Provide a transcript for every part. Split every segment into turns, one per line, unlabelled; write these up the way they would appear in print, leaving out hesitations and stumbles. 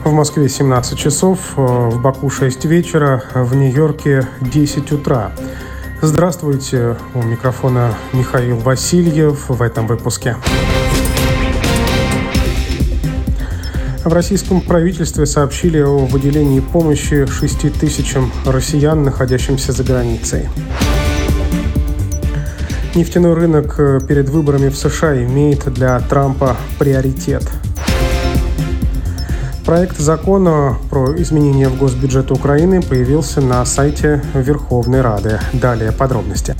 В Москве 17 часов, в Баку 6 вечера, в Нью-Йорке 10 утра. Здравствуйте, у микрофона Михаил Васильев в этом выпуске. В российском правительстве сообщили о выделении помощи 6 тысячам россиян, находящимся за границей. Нефтяной рынок перед выборами в США имеет для Трампа приоритет. Проект закона про изменения в госбюджет Украины появился на сайте Верховной Рады. Далее подробности.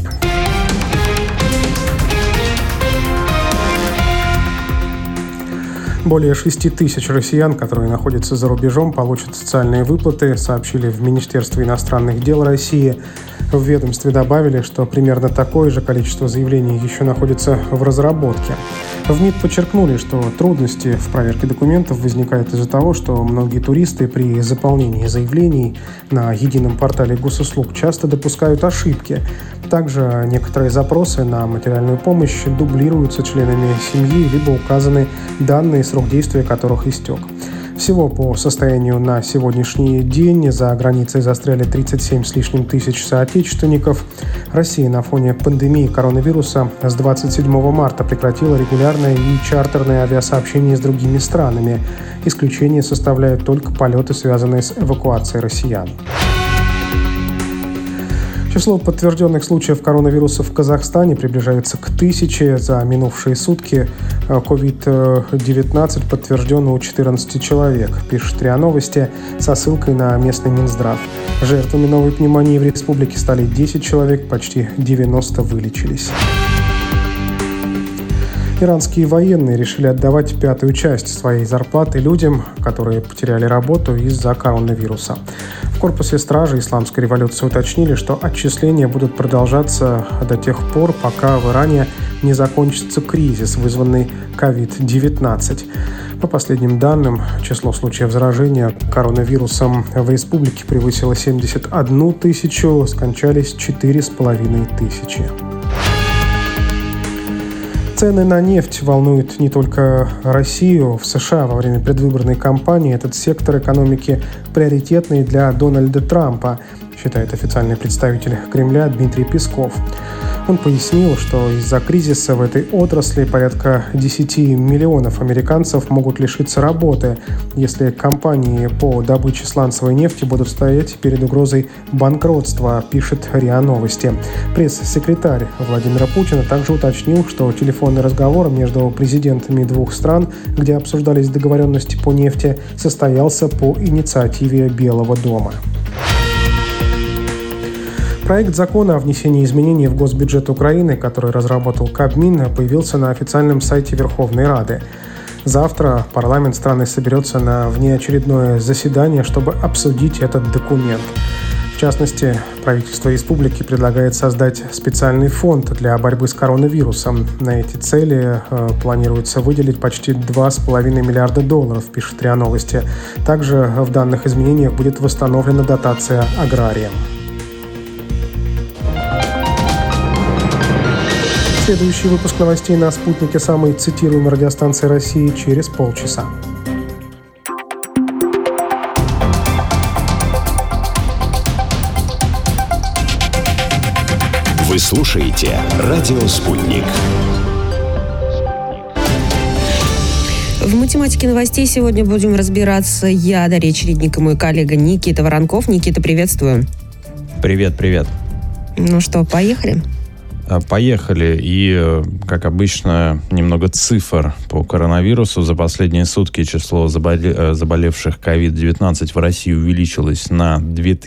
Более 6 тысяч россиян, которые находятся за рубежом, получат социальные выплаты, сообщили в Министерстве иностранных дел России. В ведомстве добавили, что примерно такое же количество заявлений еще находится в разработке. В МИД подчеркнули, что трудности в проверке документов возникают из-за того, что многие туристы при заполнении заявлений на едином портале госуслуг часто допускают ошибки. Также некоторые запросы на материальную помощь дублируются членами семьи, либо указаны данные, срок действия которых истек. Всего по состоянию на сегодняшний день за границей застряли 37 с лишним тысяч соотечественников. Россия на фоне пандемии коронавируса с 27 марта прекратила регулярное и чартерное авиасообщение с другими странами. Исключение составляют только полеты, связанные с эвакуацией россиян. Число подтвержденных случаев коронавируса в Казахстане приближается к 1000. За минувшие сутки COVID-19 подтверждено у 14 человек, пишет РИА Новости со ссылкой на местный Минздрав. Жертвами новой пневмонии в республике стали 10 человек, почти 90 вылечились. Иранские военные решили отдавать 5-ю часть своей зарплаты людям, которые потеряли работу из-за коронавируса. В корпусе стражи Исламской революции уточнили, что отчисления будут продолжаться до тех пор, пока в Иране не закончится кризис, вызванный COVID-19. По последним данным, число случаев заражения коронавирусом в республике превысило 71 тысячу, скончались 4,5 тысячи. Цены на нефть волнуют не только Россию. В США во время предвыборной кампании этот сектор экономики приоритетный для Дональда Трампа, считает официальный представитель Кремля Дмитрий Песков. Он пояснил, что из-за кризиса в этой отрасли порядка 10 миллионов американцев могут лишиться работы, если компании по добыче сланцевой нефти будут стоять перед угрозой банкротства, пишет РИА Новости. Пресс-секретарь Владимира Путина также уточнил, что телефонный разговор между президентами двух стран, где обсуждались договоренности по нефти, состоялся по инициативе Белого дома. Проект закона о внесении изменений в госбюджет Украины, который разработал Кабмин, появился на официальном сайте Верховной Рады. Завтра парламент страны соберется на внеочередное заседание, чтобы обсудить этот документ. В частности, правительство республики предлагает создать специальный фонд для борьбы с коронавирусом. На эти цели планируется выделить почти $2,5 миллиарда, пишет РИА Новости. Также в данных изменениях будет восстановлена дотация аграриям. Следующий выпуск новостей на «Спутнике» самой цитируемой радиостанции России через полчаса.
Вы слушаете «Радио Спутник».
В математике новостей сегодня будем разбираться я, Дарья Чередник, и мой коллега Никита Воронков. Никита, приветствую.
Привет.
Ну что, поехали?
Поехали. И, как обычно, немного цифр по коронавирусу. За последние сутки число заболевших COVID-19 в России увеличилось на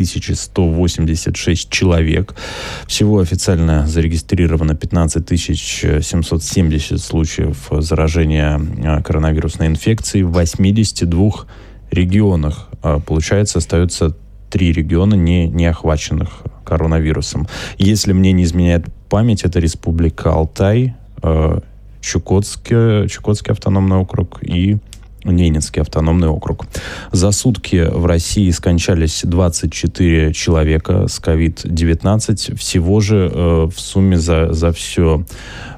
2186 человек. Всего официально зарегистрировано 15 770 случаев заражения коронавирусной инфекцией в 82 регионах. Получается, остается 3 региона, не охваченных коронавирусом. Если мне не изменяет память, это Республика Алтай, Чукотский автономный округ и Ненецкий автономный округ. За сутки в России скончались 24 человека с COVID-19. Всего же в сумме за все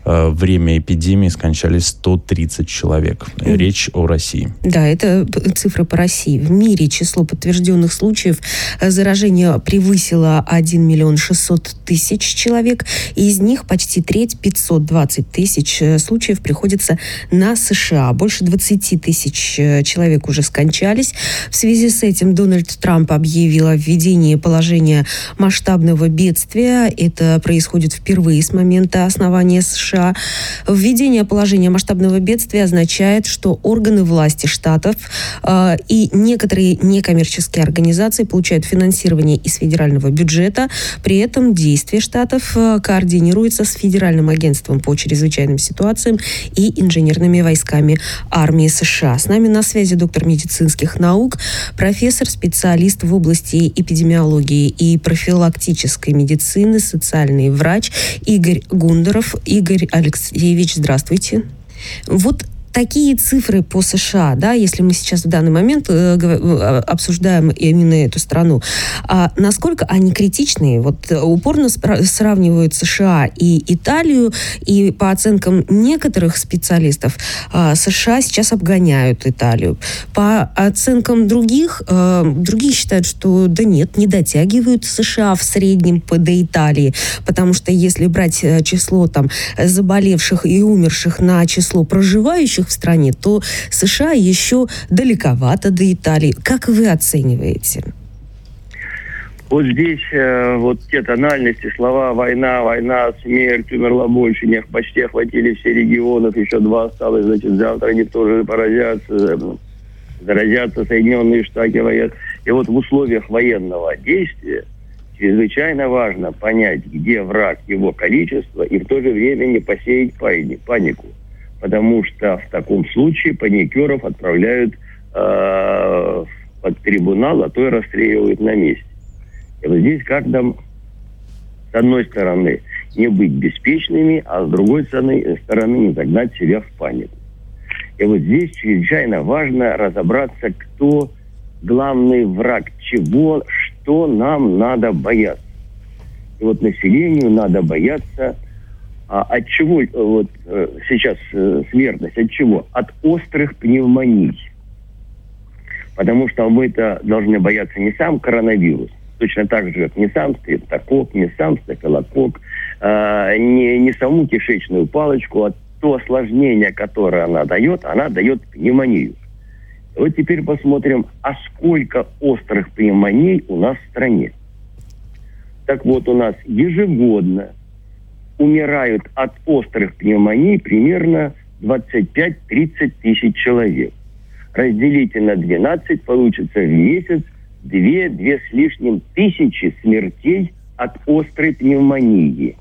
время эпидемии скончались 130 человек. Речь о России.
Да, это цифры по России. В мире число подтвержденных случаев заражения превысило 1 миллион 600 тысяч человек, и из них почти треть, 520 тысяч случаев, приходится на США. Больше 20 тысяч человек уже скончались. В связи с этим Дональд Трамп объявил о введении положения масштабного бедствия. Это происходит впервые с момента основания США. Введение положения масштабного бедствия означает, что органы власти штатов и некоторые некоммерческие организации получают финансирование из федерального бюджета. При этом действия штатов координируются с Федеральным агентством по чрезвычайным ситуациям и инженерными войсками армии США. С нами на связи доктор медицинских наук, профессор, специалист в области эпидемиологии и профилактической медицины, социальный врач Игорь Гундеров. Игорь Алексеевич, здравствуйте. Вот такие цифры по США, да, если мы сейчас в данный момент обсуждаем именно эту страну, насколько они критичные? Вот упорно сравнивают США и Италию, и по оценкам некоторых специалистов США сейчас обгоняют Италию. По оценкам других, другие считают, что да нет, не дотягивают США в среднем до Италии, потому что если брать число там заболевших и умерших на число проживающих в стране, то США еще далековато до Италии. Как вы оцениваете?
Вот здесь вот те тональности, слова война, смерть, умерло больше, почти охватили все регионы, еще 2 осталось, значит, завтра они тоже заразятся Соединенные Штаты. И вот в условиях военного действия чрезвычайно важно понять, где враг, его количество, и в то же время не посеять панику. Потому что в таком случае паникеров отправляют под трибунал, а то и расстреливают на месте. И вот здесь как нам, с одной стороны, не быть беспечными, а с другой стороны не загнать себя в панику. И вот здесь чрезвычайно важно разобраться, кто главный враг, чего, что нам надо бояться. И вот населению надо бояться. От чего вот сейчас смертность? От чего? От острых пневмоний. Потому что мы-то должны бояться не сам коронавирус, точно так же, как не сам стрептокок, не сам стафилококк, не саму кишечную палочку, а то осложнение, которое она дает пневмонию. Вот теперь посмотрим, а сколько острых пневмоний у нас в стране. Так вот, у нас ежегодно умирают от острых пневмоний примерно 25-30 тысяч человек. Разделите на 12, получится в месяц 2 с лишним тысячи смертей от острой пневмонии.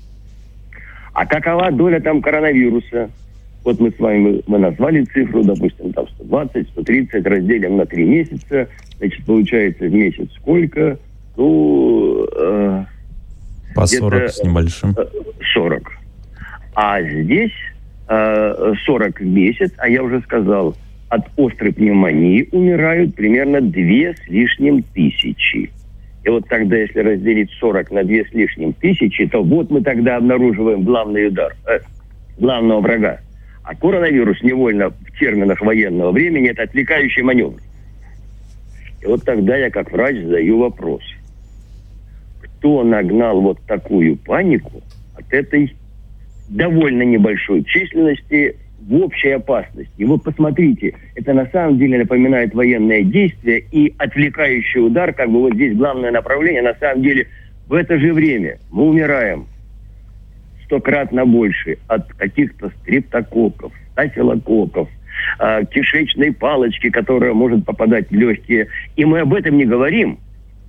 А какова доля там коронавируса? Вот мы с вами назвали цифру, допустим, там 120, 130, разделим на 3 месяца, значит, получается в месяц сколько? Ну,
по 40 с небольшим.
40. А здесь 40 в месяц, а я уже сказал, от острой пневмонии умирают примерно 2 с лишним тысячи. И вот тогда, если разделить 40 на 2 с лишним тысячи, то вот мы тогда обнаруживаем главный удар, главного врага. А коронавирус невольно в терминах военного времени – это отвлекающий маневр. И вот тогда я как врач задаю вопрос. Кто нагнал вот такую панику от этой довольно небольшой численности в общей опасности? И вот посмотрите, это на самом деле напоминает военное действие, и отвлекающий удар, как бы вот здесь главное направление, на самом деле в это же время мы умираем 100-кратно больше от каких-то стрептококков, стафилококков, кишечной палочки, которая может попадать в легкие. И мы об этом не говорим.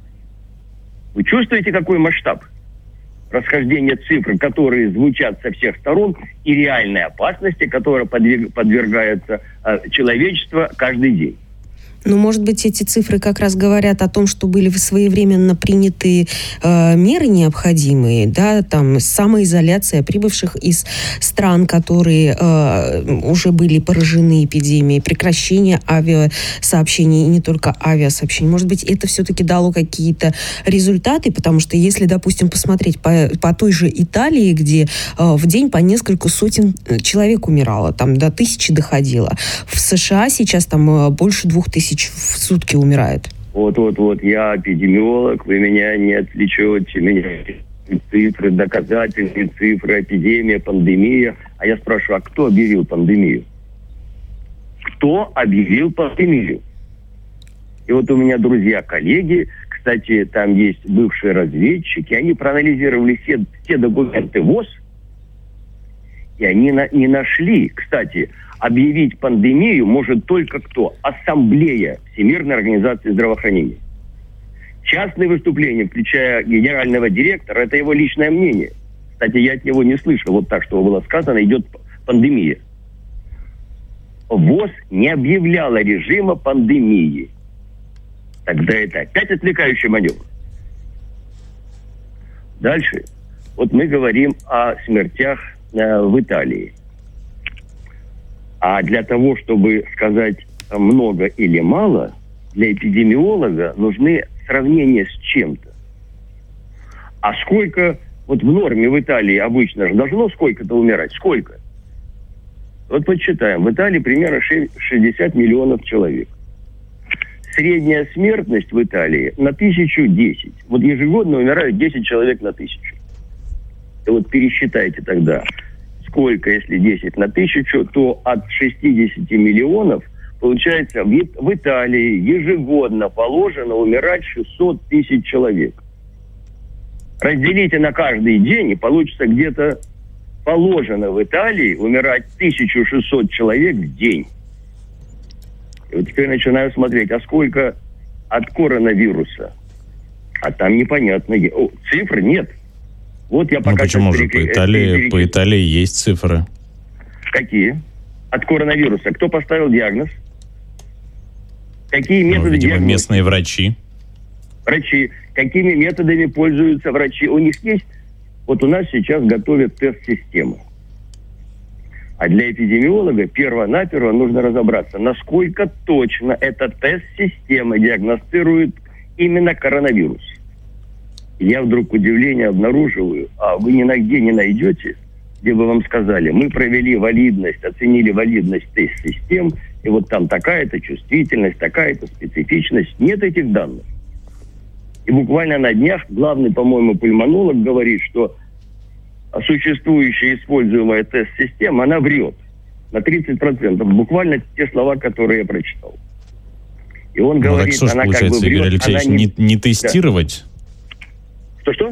Вы чувствуете, какой масштаб расхождения цифр, которые звучат со всех сторон, и реальной опасности, которая подвергается человечество каждый день?
Ну, может быть, эти цифры как раз говорят о том, что были своевременно приняты меры необходимые, да, там самоизоляция прибывших из стран, которые уже были поражены эпидемией, прекращение авиасообщений, и не только авиасообщений. Может быть, это все-таки дало какие-то результаты, потому что если, допустим, посмотреть по той же Италии, где в день по несколько сотен человек умирало, там до 1000 доходило. В США сейчас там больше 2000 в сутки умирает.
Вот, я эпидемиолог, вы меня не отвлечете, меня цифры, доказательные цифры, эпидемия, пандемия. А я спрашиваю, а кто объявил пандемию? Кто объявил пандемию? И вот у меня друзья, коллеги, кстати, там есть бывшие разведчики, они проанализировали все документы ВОЗ, и они не нашли. Кстати, объявить пандемию может только кто? Ассамблея Всемирной организации здравоохранения. Частные выступления, включая генерального директора, это его личное мнение. Кстати, я от него не слышал. Вот так, что было сказано, идет пандемия. ВОЗ не объявляла режима пандемии. Тогда это опять отвлекающий маневр. Дальше. Вот мы говорим о смертях в Италии. А для того, чтобы сказать много или мало, для эпидемиолога нужны сравнения с чем-то. А сколько, вот в норме в Италии обычно же должно сколько-то умирать? Сколько? Вот подсчитаем. В Италии примерно 60 миллионов человек. Средняя смертность в Италии на 1010. Вот ежегодно умирают 10 человек на 1000. И вот пересчитайте тогда, сколько, если 10 на 1000, то от 60 миллионов, получается, в Италии ежегодно положено умирать 600 тысяч человек. Разделите на каждый день, и получится где-то положено в Италии умирать 1600 человек в день. И вот теперь начинаю смотреть, а сколько от коронавируса? А там непонятно. Цифр нет. Вот я пока...
почему же? По Италии есть цифры.
Какие? От коронавируса. Кто поставил диагноз? Какие методы
видимо,
диагностики?
Местные врачи.
Врачи. Какими методами пользуются врачи? У них есть... Вот у нас сейчас готовят тест-систему. А для эпидемиолога перво-наперво нужно разобраться, насколько точно эта тест-система диагностирует именно коронавирус. Я вдруг к удивлению обнаруживаю, а вы ни нигде не найдете, где бы вам сказали, мы провели валидность, оценили валидность тест-систем, и вот там такая-то чувствительность, такая-то специфичность. Нет этих данных. И буквально на днях главный, по-моему, пульмонолог говорит, что существующая используемая тест-система, она врет на 30%. Буквально те слова, которые я прочитал. И он говорит,
так что
она
получается,
как бы врет.
Игорь Алексеевич, не тестировать?
Да. Что?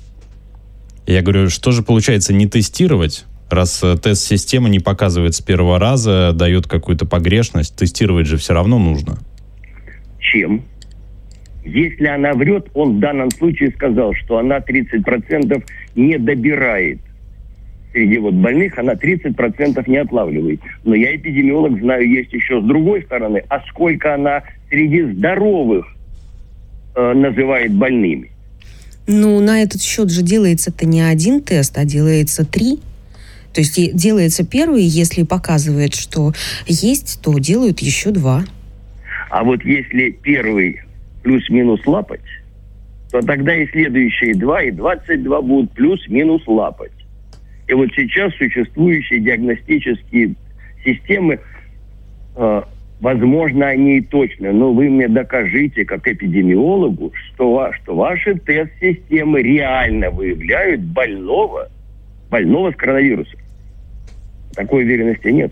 Я говорю, что же получается не тестировать? Раз тест-система не показывает с первого раза, дает какую-то погрешность, тестировать же все равно нужно.
Чем? Если она врет, он в данном случае сказал, что она 30% не добирает. Среди вот больных она 30% не отлавливает. Но я эпидемиолог, знаю, есть еще с другой стороны, а сколько она среди здоровых называет больными.
Ну, на этот счет же делается-то не один тест, а делается 3. То есть делается первый, если показывает, что есть, то делают еще 2.
А вот если первый плюс-минус лапать, то тогда и следующие 2, и 22 будут плюс-минус лапать. И вот сейчас существующие диагностические системы, возможно, они и точны, но вы мне докажите, как эпидемиологу, что ваши тест-системы реально выявляют больного с коронавирусом. Такой уверенности нет.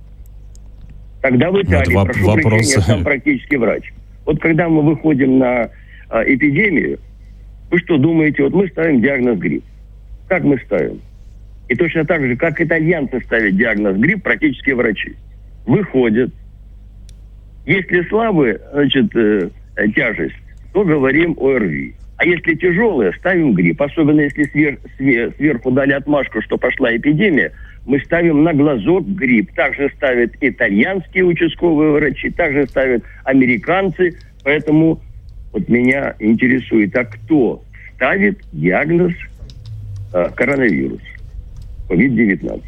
Тогда в Италии,
вот
прошу прощения, сам практически врач. Вот когда мы выходим на эпидемию, вы что думаете, вот мы ставим диагноз грипп. Как мы ставим? И точно так же, как итальянцы ставят диагноз грипп, практически врачи. Выходят. Если слабая, тяжесть, то говорим ОРВИ. А если тяжелая, ставим грипп. Особенно если сверху дали отмашку, что пошла эпидемия, мы ставим на глазок грипп. Также ставят итальянские участковые врачи, также ставят американцы. Поэтому вот меня интересует, а кто ставит диагноз коронавирус, COVID-19?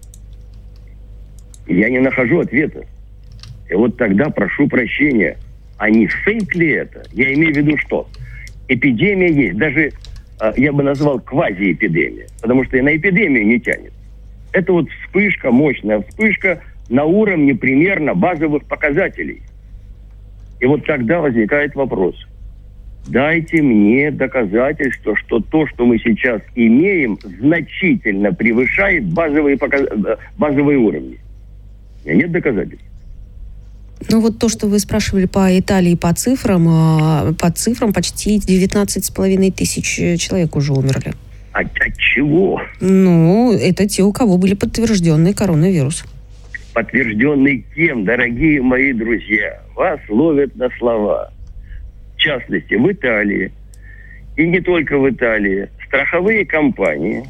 Я не нахожу ответа. И вот тогда прошу прощения, а не фейк ли это? Я имею в виду что? Эпидемия есть, даже я бы назвал квазиэпидемия, потому что и на эпидемию не тянет. Это вот вспышка, мощная вспышка на уровне примерно базовых показателей. И вот тогда возникает вопрос. Дайте мне доказательства, что то, что мы сейчас имеем, значительно превышает базовые уровни. У меня нет доказательств.
Ну вот то, что вы спрашивали по Италии, по цифрам почти 19,5 тысяч человек уже умерли.
От чего?
Ну, это те, у кого были подтвержденный коронавирус.
Подтвержденный кем, дорогие мои друзья? Вас ловят на слова. В частности, в Италии, и не только в Италии, страховые компании,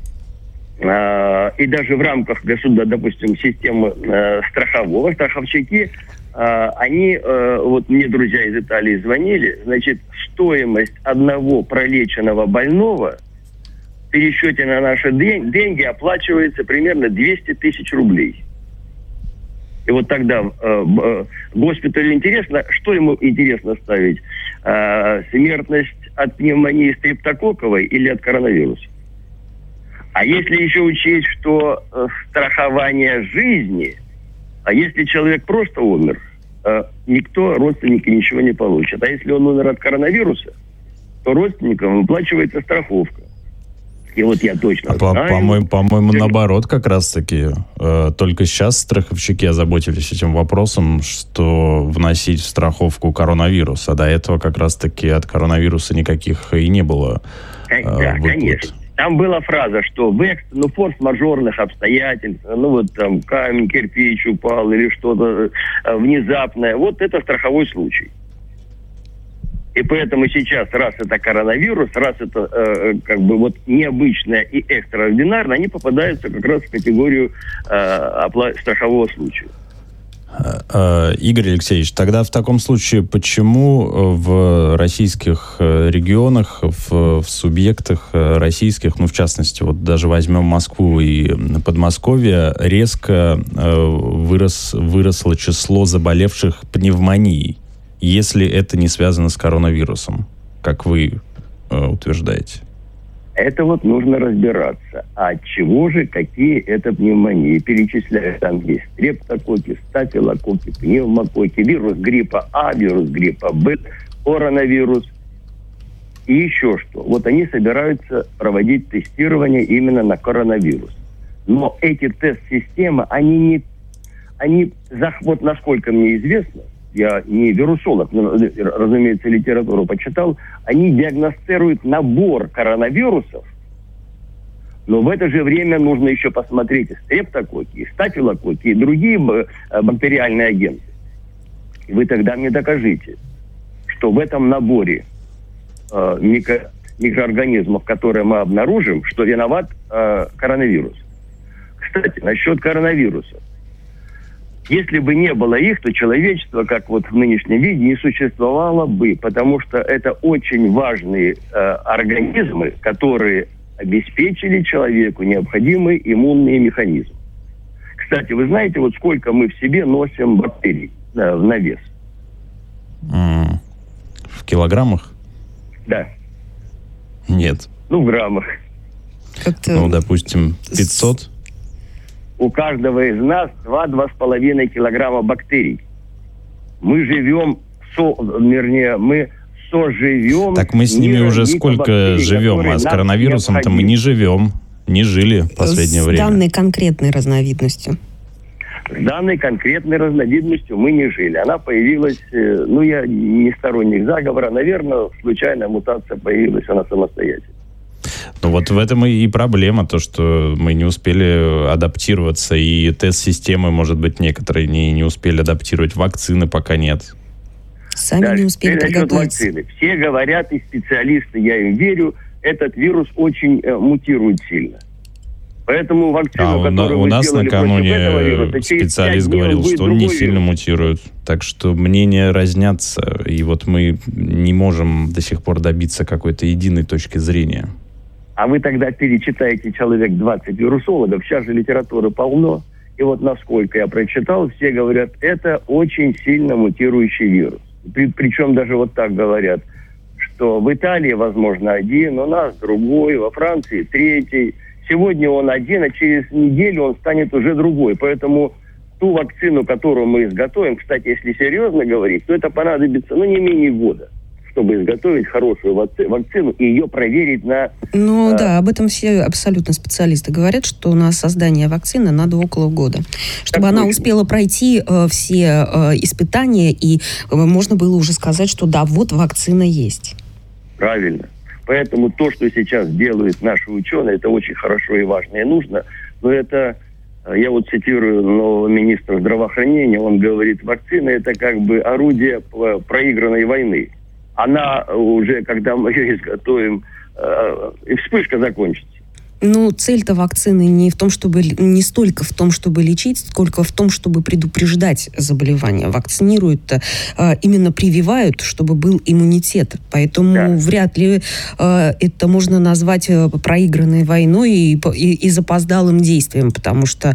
и даже в рамках допустим, системы страховщики, они, вот мне друзья из Италии звонили, значит, стоимость одного пролеченного больного в пересчете на наши деньги оплачивается примерно 200 тысяч рублей. И вот тогда госпиталю интересно, что ему интересно ставить? Смертность от пневмонии стрептококковой или от коронавируса? А если еще учесть, что страхование жизни, а если человек просто умер, никто, родственники, ничего не получат. А если он умер от коронавируса, то родственникам выплачивается страховка. И вот я точно знаю...
По-моему, наоборот, как раз-таки. Только сейчас страховщики озаботились этим вопросом, что вносить в страховку коронавирус. А до этого как раз-таки от коронавируса никаких и не было
Да,
выплат.
конечно. Там была фраза, что форс-мажорных обстоятельств, там камень, кирпич упал или что-то внезапное. Вот это страховой случай. И поэтому сейчас, раз это коронавирус, раз это необычное и экстраординарное, они попадаются как раз в категорию страхового случая.
Игорь Алексеевич, тогда в таком случае почему в российских регионах, в субъектах российских, в частности, вот даже возьмем Москву и Подмосковье, резко выросло число заболевших пневмонией, если это не связано с коронавирусом, как вы утверждаете?
Это вот нужно разбираться. А от чего же, какие это пневмонии? Перечисляю, там есть стрептококки, стафилококки, пневмококки, вирус гриппа А, вирус гриппа Б, коронавирус и еще что. Вот они собираются проводить тестирование именно на коронавирус. Но эти тест-системы, вот насколько мне известно, я не вирусолог, но, разумеется, литературу почитал, они диагностируют набор коронавирусов, но в это же время нужно еще посмотреть и стрептококки, и стафилококки, и другие бактериальные агенты. И вы тогда мне докажите, что в этом наборе микроорганизмов, которые мы обнаружим, что виноват коронавирус. Кстати, насчет коронавируса. Если бы не было их, то человечество, как вот в нынешнем виде, не существовало бы, потому что это очень важные организмы, которые обеспечили человеку необходимый иммунный механизм. Кстати, вы знаете, вот сколько мы в себе носим бактерий на вес?
В килограммах?
Да.
Нет.
В граммах.
Допустим, 500?
У каждого из нас 2-2,5 килограмма бактерий. Мы живем, мы соживем...
Так мы с ними уже сколько живем, а с коронавирусом-то мы не живем, не жили в последнее время.
С данной конкретной разновидностью.
С данной конкретной разновидностью мы не жили. Она появилась, я не сторонник заговора, наверное, случайная мутация появилась, она самостоятельно.
Вот в этом и проблема, то, что мы не успели адаптироваться, и тест-системы, может быть, некоторые не успели адаптировать, вакцины пока нет.
Сами не успели приготовиться.
Вакцины. Все говорят, и специалисты, я им верю, этот вирус очень мутирует сильно. Поэтому вакцину, которую
у
мы
нас
сделали
накануне
против этого вируса,
специалист говорил, что он не сильно мутирует. Так что мнения разнятся. И вот мы не можем до сих пор добиться какой-то единой точки зрения.
А вы тогда перечитаете человек 20 вирусологов. Сейчас же литературы полно. И вот насколько я прочитал, все говорят, это очень сильно мутирующий вирус. Причем даже вот так говорят, что в Италии, возможно, один, у нас другой, во Франции третий. Сегодня он один, а через неделю он станет уже другой. Поэтому ту вакцину, которую мы изготовим, кстати, если серьезно говорить, то это понадобится, не менее года, чтобы изготовить хорошую вакцину и ее проверить на...
Да, об этом все абсолютно специалисты говорят, что на создание вакцины надо около года. Чтобы она успела пройти все испытания, и можно было уже сказать, что да, вот вакцина есть.
Правильно. Поэтому то, что сейчас делают наши ученые, это очень хорошо и важно и нужно. Но это, я вот цитирую нового министра здравоохранения, он говорит, вакцина это как бы орудие проигранной войны. Она уже, когда мы ее изготовим, вспышка закончится.
Цель-то вакцины не столько в том, чтобы лечить, сколько в том, чтобы предупреждать заболевания. Вакцинируют, именно прививают, чтобы был иммунитет. Поэтому вряд ли это можно назвать проигранной войной и запоздалым действием, потому что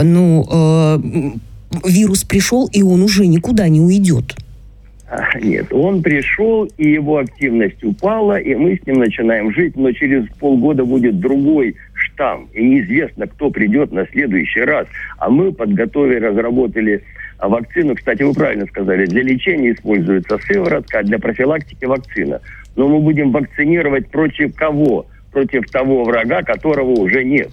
вирус пришел, и он уже никуда не уйдет.
Нет, он пришел, и его активность упала, и мы с ним начинаем жить, но через полгода будет другой штамм, и неизвестно, кто придет на следующий раз. А мы подготовили, разработали вакцину, кстати, вы правильно сказали, для лечения используется сыворотка, а для профилактики вакцина. Но мы будем вакцинировать против кого? Против того врага, которого уже нет.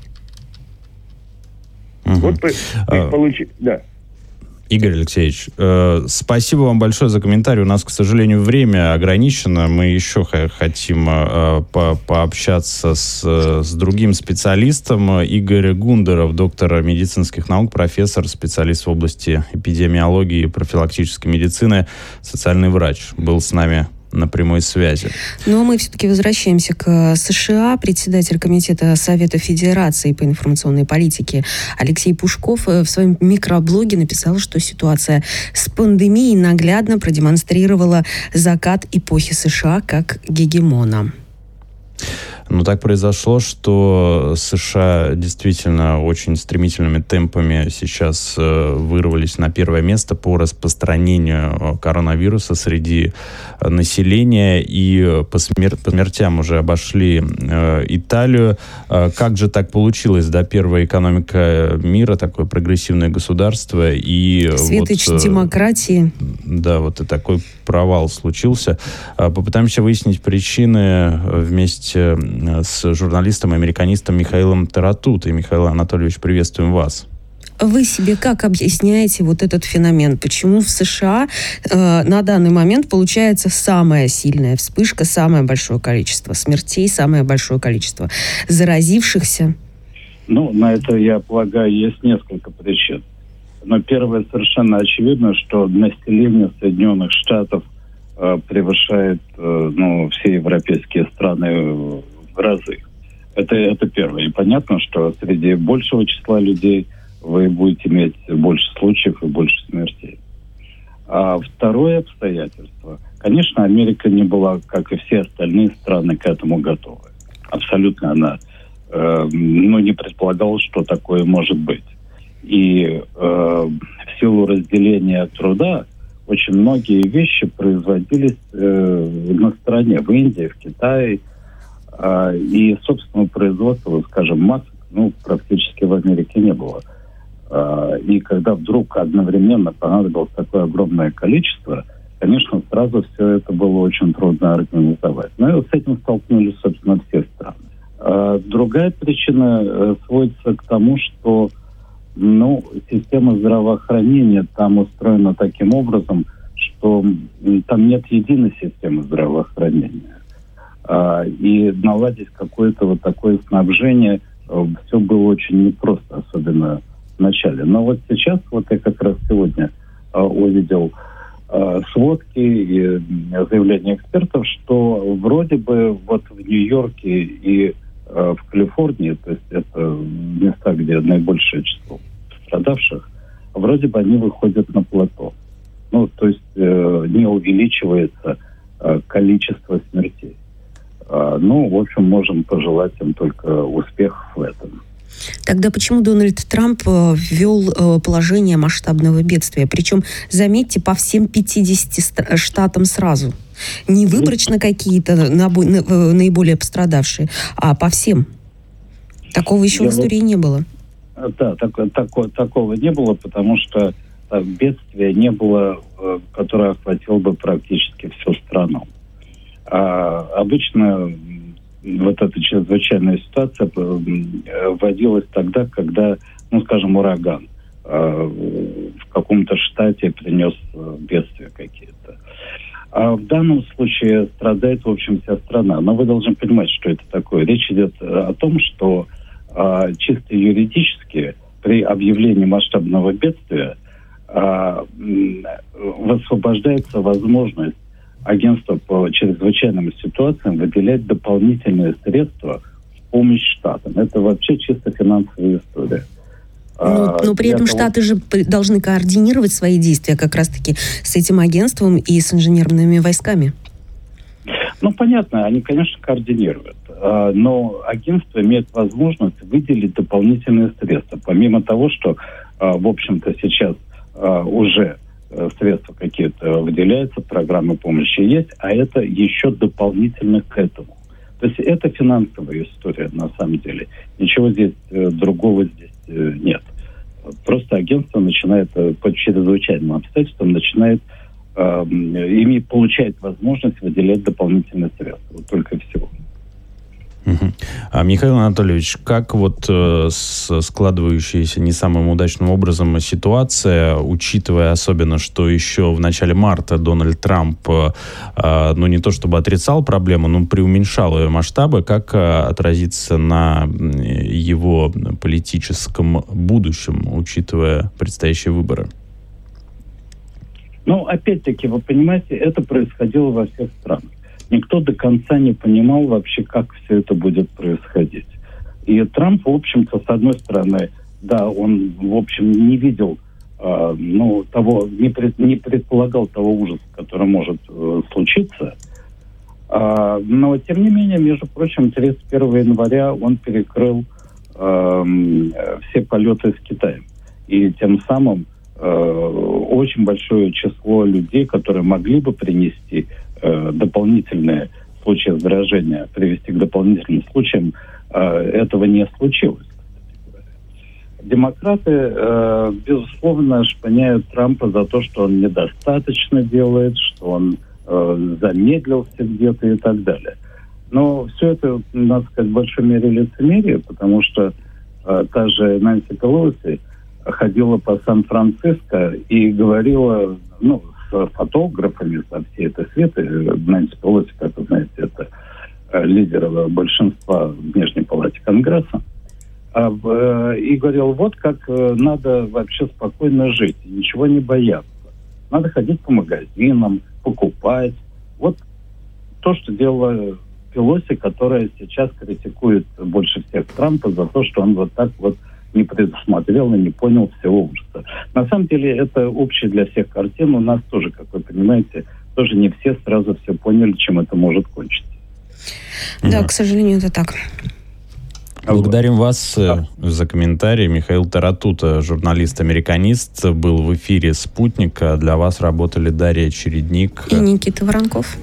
Вот да.
Игорь Алексеевич, спасибо вам большое за комментарий. У нас, к сожалению, время ограничено. Мы еще хотим пообщаться с другим специалистом. Игорь Гундеров, доктор медицинских наук, профессор, специалист в области эпидемиологии и профилактической медицины, социальный врач, был с нами на прямой связи.
Но мы все-таки возвращаемся к США. Председатель Комитета Совета Федерации по информационной политике Алексей Пушков в своем микроблоге написал, что ситуация с пандемией наглядно продемонстрировала закат эпохи США как гегемона.
Так произошло, что США действительно очень стремительными темпами сейчас вырвались на первое место по распространению коронавируса среди населения и по смертям уже обошли Италию. Как же так получилось? Первая экономика мира, такое прогрессивное государство. И
светоч демократии.
Да, и такой провал случился. Попытаемся выяснить причины вместе с журналистом-американистом Михаилом Таратутой. Михаил Анатольевич, приветствуем вас.
Вы себе как объясняете этот феномен? Почему в США на данный момент получается самая сильная вспышка, самое большое количество смертей, самое большое количество заразившихся?
На это, я полагаю, есть несколько причин. Но первое, совершенно очевидно, что население Соединенных Штатов превышает все европейские страны в разы. Это первое. И понятно, что среди большего числа людей вы будете иметь больше случаев и больше смертей. А второе обстоятельство. Конечно, Америка не была, как и все остальные страны, к этому готова. Абсолютно она не предполагала, что такое может быть. И в силу разделения труда очень многие вещи производились на стороне, в Индии, в Китае. И собственного производства, скажем, масок, практически в Америке не было. И когда вдруг одновременно понадобилось такое огромное количество, конечно, сразу все это было очень трудно организовать. И с этим столкнулись, собственно, все страны. Другая причина сводится к тому, что система здравоохранения там устроена таким образом, что там нет единой системы здравоохранения. И наладить какое-то такое снабжение все было очень непросто, особенно в начале. Но сейчас, я как раз сегодня увидел сводки и заявления экспертов, что вроде бы в Нью-Йорке и в Калифорнии, то есть это места, где наибольшее число пострадавших, вроде бы они выходят на плато. Ну, то есть не увеличивается количество смертей. Ну, в общем, можем пожелать им только успехов в этом.
Тогда почему Дональд Трамп ввел положение масштабного бедствия? Причем, заметьте, по всем 50 штатам сразу. Не выборочно какие-то наиболее пострадавшие, а по всем. Такого еще в истории не было.
Да, такого не было, потому что бедствия не было, которое охватило бы практически всю страну. Обычно вот эта чрезвычайная ситуация вводилась тогда, когда, ну, скажем, ураган в каком-то штате принес бедствия какие-то. А в данном случае страдает, в общем, вся страна. Но вы должны понимать, что это такое. Речь идет о том, что чисто юридически при объявлении масштабного бедствия высвобождается возможность агентства по чрезвычайным ситуациям выделять дополнительные средства в помощь штатам. Это вообще чисто финансовая история.
Но при этом штаты же должны координировать свои действия как раз-таки с этим агентством и с инженерными войсками.
Ну, понятно, они, конечно, координируют. Но агентство имеет возможность выделить дополнительные средства. Помимо того, что, в общем-то, сейчас уже средства какие-то выделяются, программы помощи есть, а это еще дополнительно к этому. То есть это финансовая история на самом деле. Ничего здесь другого здесь нет. Просто агентство начинает по чрезвычайным обстоятельствам получает возможность выделять дополнительные средства. Вот только и всего.
Михаил Анатольевич, как вот складывающаяся не самым удачным образом ситуация, учитывая особенно, что еще в начале марта Дональд Трамп, ну не то чтобы отрицал проблему, но преуменьшал ее масштабы, как отразится на его политическом будущем, учитывая предстоящие выборы?
Ну, опять-таки, вы понимаете, это происходило во всех странах. Никто до конца не понимал вообще, как все это будет происходить. И Трамп, в общем-то, с одной стороны, да, он, в общем, не видел, не предполагал того ужаса, который может случиться. Но, тем не менее, между прочим, 31 января он перекрыл все полеты с Китаем. И тем самым очень большое число людей, которые могли бы принести дополнительные случаи заражения, привести к дополнительным случаям, этого не случилось. Демократы, безусловно, шпыняют Трампа за то, что он недостаточно делает, что он замедлился где-то и так далее. Но все это, надо сказать, в большой мере лицемерие, потому что та же Нэнси Пелоси ходила по Сан-Франциско и говорила, с фотографами, со всей этой светы. Нэнси Пелоси, как вы знаете, это лидер большинства в Нижней палате Конгресса. И говорил, вот как надо вообще спокойно жить, ничего не бояться. Надо ходить по магазинам, покупать. Вот то, что делала Пелоси, которая сейчас критикует больше всех Трампа за то, что он вот так вот не предусмотрел и не понял всего ужаса. На самом деле это общая для всех картина. У нас тоже, как вы понимаете, тоже не все сразу все поняли, чем это может кончиться.
Да, к сожалению, это так.
Благодарим вас за комментарий. Михаил Таратута, журналист-американист, был в эфире «Спутника». Для вас работали Дарья Чередник
и Никита Воронков.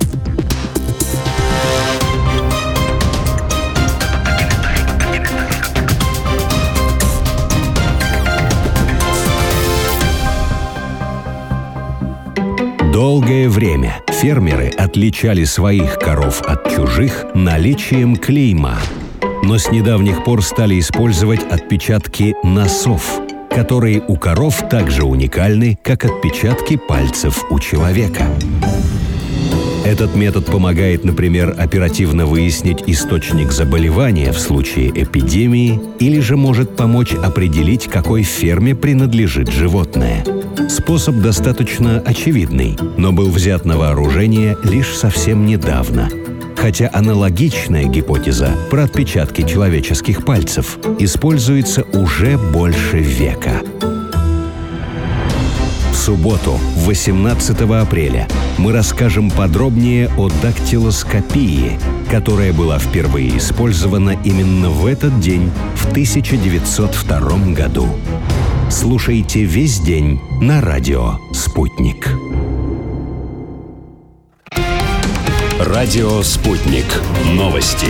Долгое время фермеры отличали своих коров от чужих наличием клейма. Но с недавних пор стали использовать отпечатки носов, которые у коров так же уникальны, как отпечатки пальцев у человека. Этот метод помогает, например, оперативно выяснить источник заболевания в случае эпидемии или же может помочь определить, какой ферме принадлежит животное. Способ достаточно очевидный, но был взят на вооружение лишь совсем недавно. хотя аналогичная гипотеза про отпечатки человеческих пальцев используется уже больше века. В субботу, 18 апреля, мы расскажем подробнее о дактилоскопии, которая была впервые использована именно в этот день, в 1902 году. Слушайте весь день на радио «Спутник». Радио «Спутник». Новости.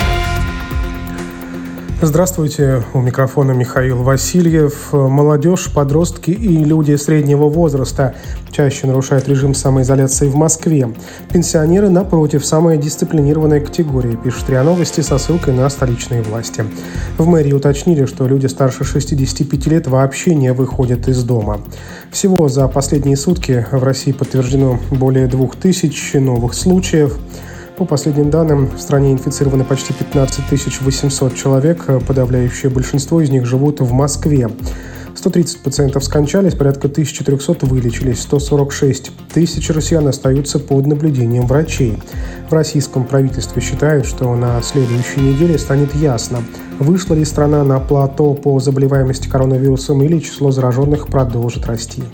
Здравствуйте, у микрофона Михаил Васильев. Молодежь, подростки и люди среднего возраста чаще нарушают режим самоизоляции в Москве. Пенсионеры, напротив, самая дисциплинированная категория, пишет РИА Новости со ссылкой на столичные власти. В мэрии уточнили, что люди старше 65 лет вообще не выходят из дома. Всего за последние сутки в России подтверждено более 2000 новых случаев. По последним данным, в стране инфицированы почти 15 800 человек, подавляющее большинство из них живут в Москве. 130 пациентов скончались, порядка 1300 вылечились, 146 тысяч россиян остаются под наблюдением врачей. В российском правительстве считают, что на следующей неделе станет ясно, вышла ли страна на плато по заболеваемости коронавирусом или число зараженных продолжит расти.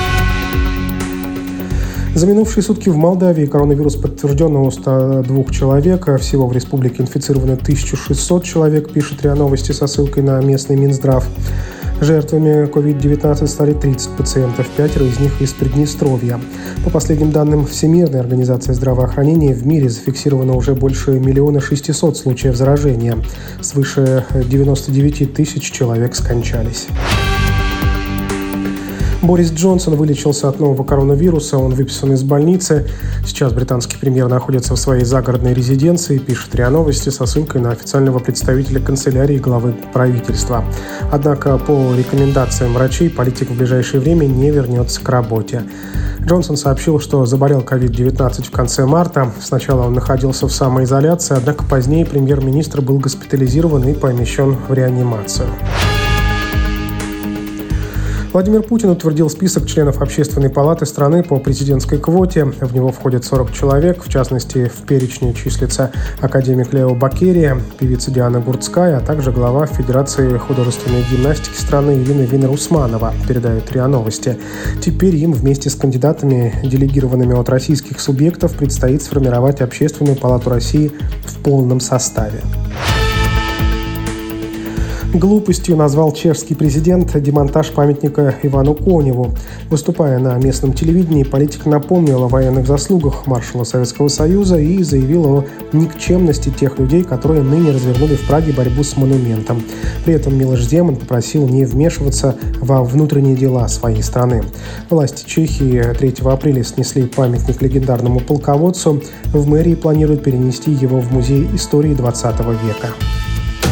За минувшие сутки в Молдавии коронавирус подтвержден у 102 человек. Всего в республике инфицировано 1600 человек, пишет РИА Новости со ссылкой на местный Минздрав. Жертвами COVID-19 стали 30 пациентов, 5 из них из Приднестровья. По последним данным Всемирной организации здравоохранения, в мире зафиксировано уже больше 1 600 000 случаев заражения. Свыше 99 тысяч человек скончались. Борис Джонсон вылечился от нового коронавируса, он выписан из больницы. Сейчас британский премьер находится в своей загородной резиденции, пишет РИА Новости со ссылкой на официального представителя канцелярии главы правительства. Однако по рекомендациям врачей политик в ближайшее время не вернется к работе. Джонсон сообщил, что заболел COVID-19 в конце марта. Сначала он находился в самоизоляции, однако позднее премьер-министр был госпитализирован и помещен в реанимацию. Владимир Путин утвердил список членов Общественной палаты страны по президентской квоте. В него входят 40 человек. В частности, в перечне числится академик Лео Бакерия, певица Диана Гурцкая, а также глава Федерации художественной гимнастики страны Ирина Винер-Усманова, передает РИА Новости. Теперь им вместе с кандидатами, делегированными от российских субъектов, предстоит сформировать Общественную палату России в полном составе. Глупостью назвал чешский президент демонтаж памятника Ивану Коневу. Выступая на местном телевидении, политик напомнил о военных заслугах маршала Советского Союза и заявил о никчемности тех людей, которые ныне развернули в Праге борьбу с монументом. При этом Милош Земан попросил не вмешиваться во внутренние дела своей страны. Власти Чехии 3 апреля снесли памятник легендарному полководцу. В мэрии планируют перенести его в Музей истории 20 века.